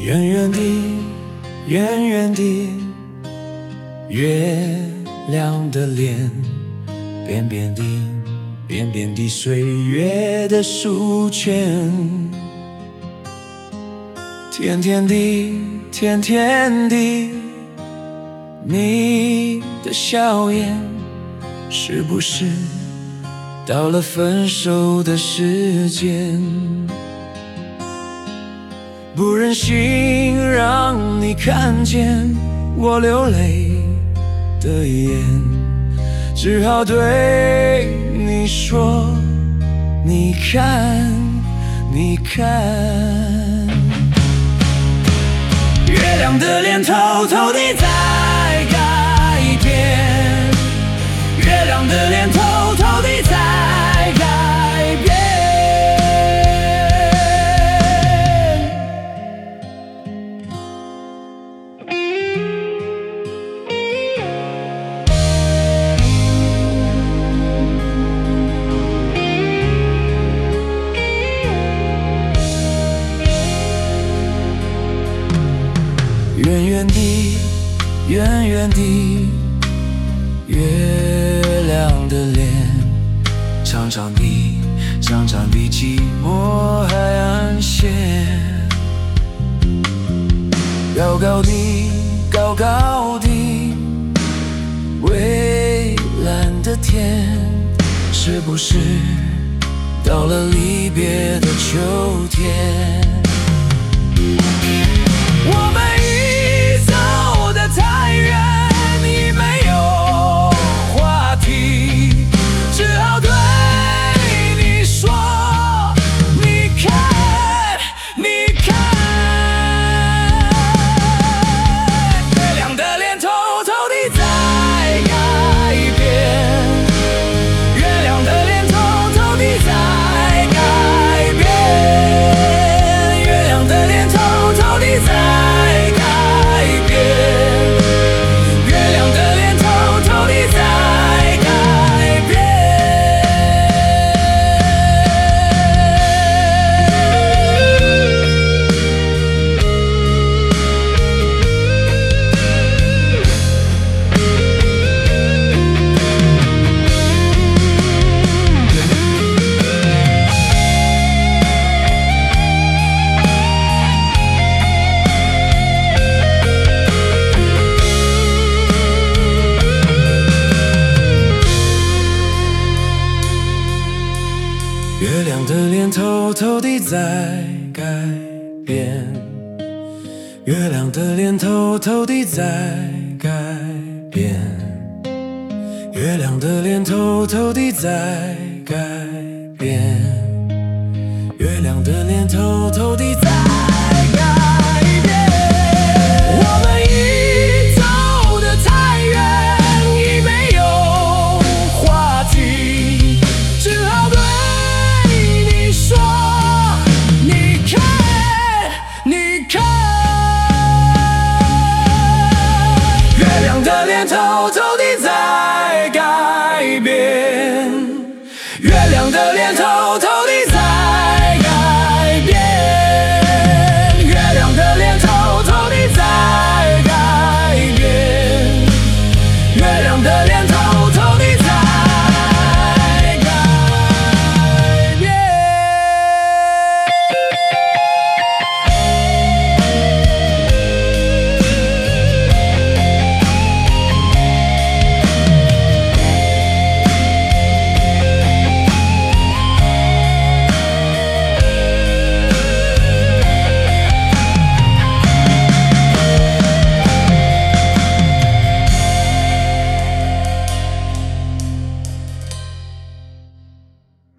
远远地，远远地，月亮的脸，扁扁地，扁扁地，岁月的书卷，甜甜地，甜甜地，你的笑颜，是不是到了分手的时间？不忍心让你看见我流泪的眼，只好对你说，你看，你看，月亮的脸偷偷地在改变，月亮的脸偷偷地在改变。远远地，远远地，月亮的脸，长长地，长长地，寂寞海岸线，高高地，高高地，蔚蓝的天，是不是到了离别的秋天？我们已走得太远，已没有话题，只好对你说，你看，你看，月亮的脸偷偷地在改变，月亮的脸偷偷地在改变，月亮的脸偷偷地在月亮的脸偷偷地在改变，月亮的脸偷偷地在改变，月亮的脸偷偷地在改变，月亮的脸偷偷地在